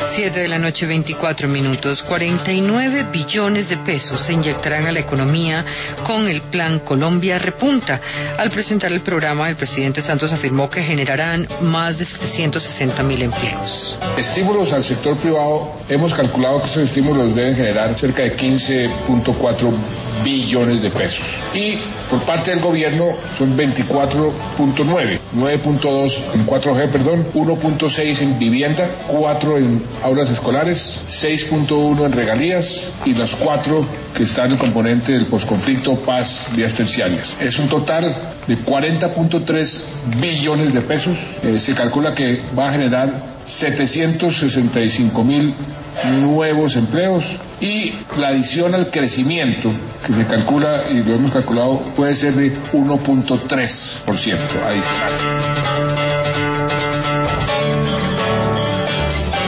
7:24 p.m. 49 billones de pesos se inyectarán a la economía con el Plan Colombia Repunta. Al presentar el programa, el presidente Santos afirmó que generarán más de 760.000 empleos. Estímulos al sector privado, hemos calculado que esos estímulos deben generar cerca de 15.4 billones de pesos. Y por parte del gobierno son 24.9, 9.2 en 4G, 1.6 en vivienda, 4 en aulas escolares, 6.1 en regalías y las 4 que están en el componente del posconflicto, paz, vías terciarias. Es un total de 40.3 billones de pesos. Se calcula que va a generar 765.000 nuevos empleos y la adición al crecimiento que se calcula, y lo hemos calculado, puede ser de 1.3% adicional.